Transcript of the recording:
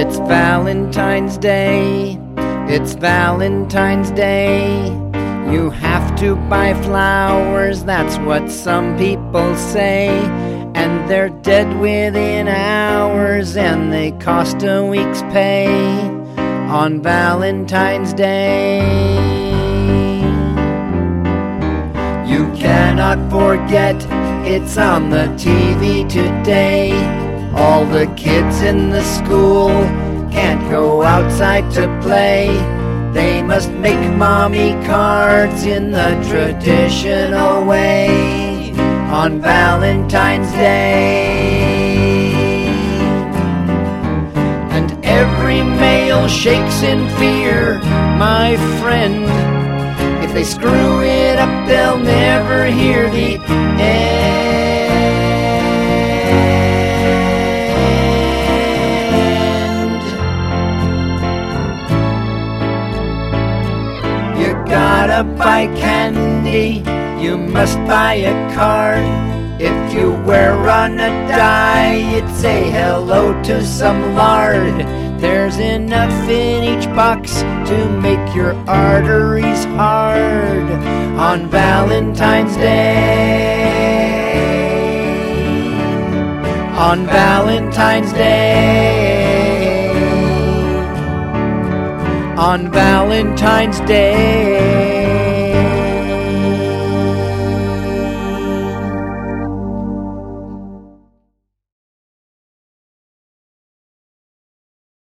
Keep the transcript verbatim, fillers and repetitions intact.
It's Valentine's Day, it's Valentine's Day. You have to buy flowers, that's what some people say. And they're dead within hours, and they cost a week's pay on Valentine's Day. You cannot forget, it's on the T V today. All the kids in the school can't go outside to play. They must make mommy cards in the traditional way on Valentine's Day. And every male shakes in fear, my friend. If they screw it up, they'll never hear the end. You gotta buy candy, you must buy a card. If you were on a diet, say hello to some lard. There's enough in each box to make your arteries hard on Valentine's Day. On Valentine's Day. On Valentine's Day.